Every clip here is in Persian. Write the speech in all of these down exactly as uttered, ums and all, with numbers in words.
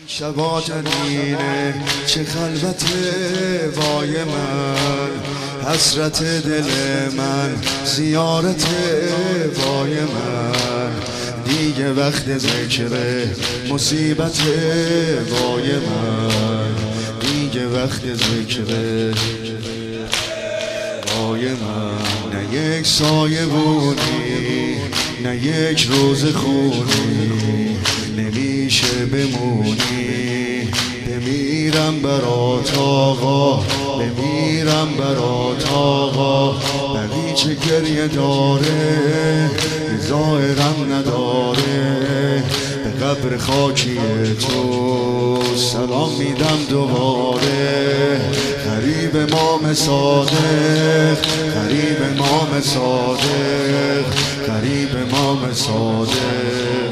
شبا جنینه چه خلوت وای من، حسرت دل من زیارت وای من، دیگه وقت ذکر مصیبت وای من، دیگه وقت ذکر وای من. نه یک سایه بودی نه یک روز خونی، نمیشه بمونی بمیرم برات آقا، بمیرم برات آقا. بقیچه گریه داره ظاهرم نداره، به قبر خاکی تو سلام میدم دوباره. غریب امام صادق، غریب امام صادق، غریب امام صادق.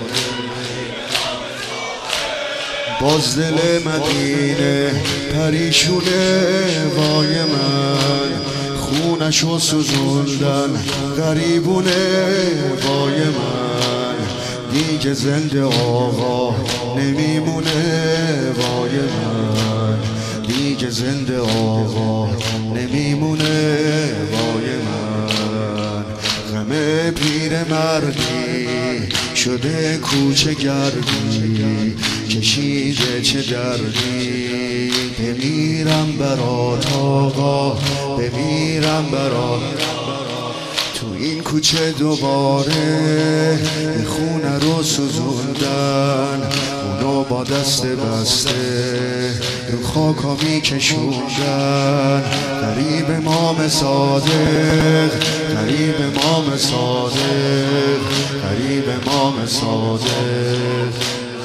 باز دل مدینه پریشونه وای من، خونشو سوزوندن غریبونه وای من، دیگه زنده آقا نمیمونه وای من، دیگه زنده آقا نمیمونه وای من. غم پیر مردی شده کوچه گردی، کشیده چه دردی، بمیرم برات آقا، بمیرم برات. تو این کوچه دوباره خونه رو سوزوندن، اونو با دست بسته رو خاکا میکشوندن. غریب امام صادق، غریب امام صادق، غریب امام صادق.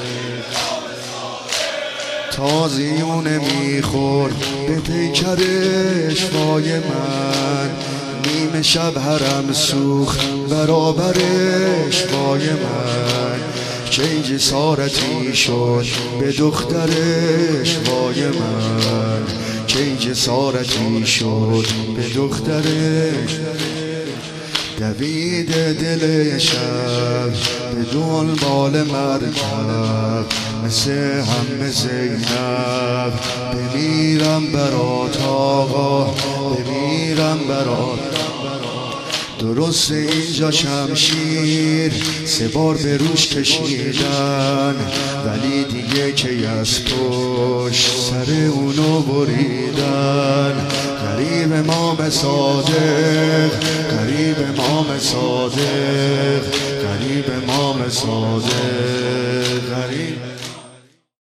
تازیونه میخورد به پیکرش وای من، نیمه شب حرم سوخت برابرش وای من. چه جسارتی شد به دخترش وای من، چه جسارتی شد به دخترش. دوید دل شب به دنبال مرکب، مثل هم زینب بمیرم برات آقا، بمیرم برات. درست اینجا شمشیر سه بار به روش کشیدن، ولی دیگه که از پشت سر اونو بریدن. غریب امام صادق، غریب امام صادق، غریب امام صادق، غریب